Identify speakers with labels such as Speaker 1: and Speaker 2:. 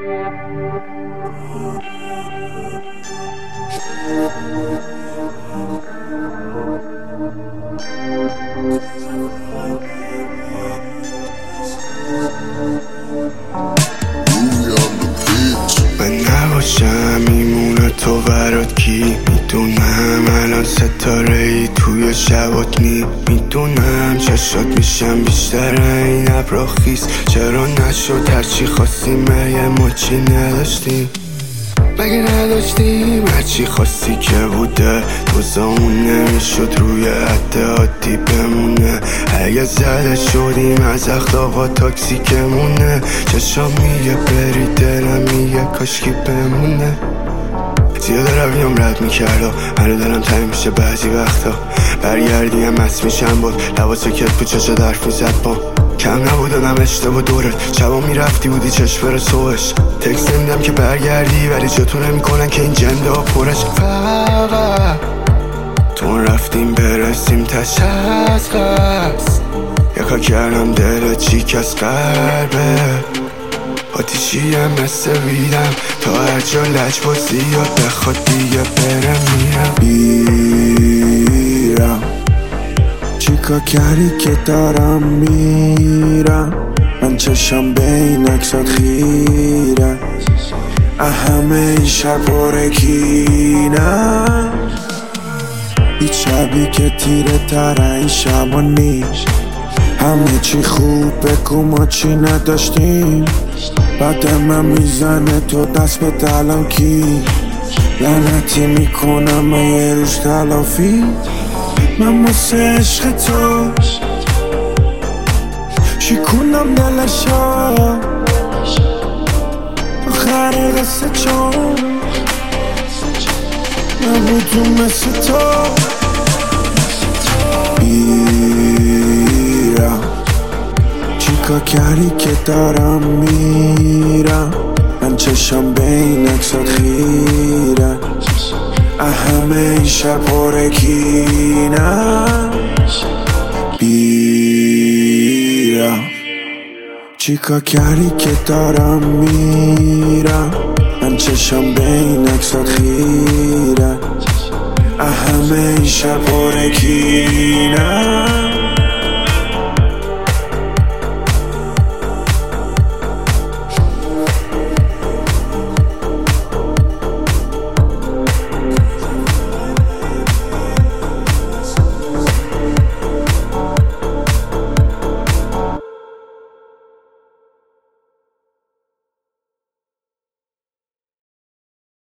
Speaker 1: من نباشم میمونه تو برات کی؟ میدونم الان ستاره ای توی شبات نی. میدونم چشات میشم بیشتر این ابرا خیس. چرا نشد هرچی خواستیم مگه ما چی نداشتیم؟ مگه نداشتیم هرچی خواستی که بوده؟ دوزامون نمیشد روی حد عادی بمونه. اگه زده شدیم از اخلاقا تاکسیکمونه. چشام میگه بری دلم میگه کاشکی بمونه. زیاده رویم رد میکرد هنو دلم تنگ میشه بعضی وقتا. برگردیم مست میشم بود لباسو کت بود چشا درف میزد با کم نبودنم اشتباه دورت. شبا میرفتی بودی چشم بره صبحش. تکست نمیدم که برگردی ولی جاتو نمیکنن که این جنده ها پرش. فقط تو رفتیم برسیم تشخص. یکا کردم دل چیک از قلبه. آتیشیم مثل ویدم تا هر جا لج بازی یا بخواد دیگه برم میرم. چیکار کردی که دارم میرم؟ من چشم به این عکسات خیره. همه این شب پرکینم. هیچ شبی که تیره تر این شبا نیست. همه چی خوب بگو ما چی نداشتیم. بعد من میزنه تو دست به دلم کی؟ لعنتی میکنم من یه روش تلافی. من واسه عشق تو شکونم دلشا. آخر قصه چون نبودون مثل تو. بیرم چیکار کردی که دارم میرم؟ من چشم به این عکسات خیره. همه این شب پرکینم. بیرم چیکار کردی که دارم میرم؟ من چشم به این عکسات خیره. همه این شب پرکینم.